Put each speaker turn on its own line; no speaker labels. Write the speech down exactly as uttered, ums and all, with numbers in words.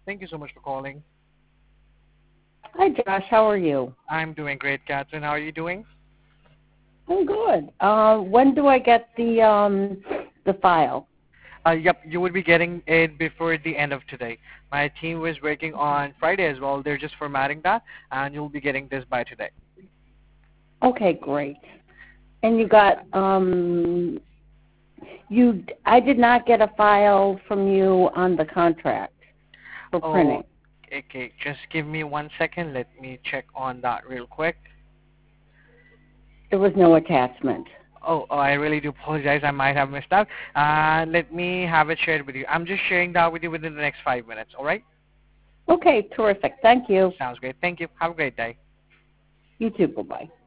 Thank you so much for calling.
Hi, Josh. How are you?
I'm doing great, Catherine. How are you doing?
I'm good. Uh, when do I get the um the file?
Uh, yep, you would be getting it before the end of today. My team was working on Friday as well. They're just formatting that, and you'll be getting this by today.
Okay, great. And you got um you I did not get a file from you on the contract for
Oh,
printing.
okay. Just give me one second. Let me check on that real quick.
There was no attachment.
Oh, oh, I really do apologize. I might have missed out. Uh, let me have it shared with you. I'm just sharing that with you within the next five minutes. All right?
Okay, terrific. Thank you.
Sounds great. Thank you. Have a great day.
You too. Bye-bye.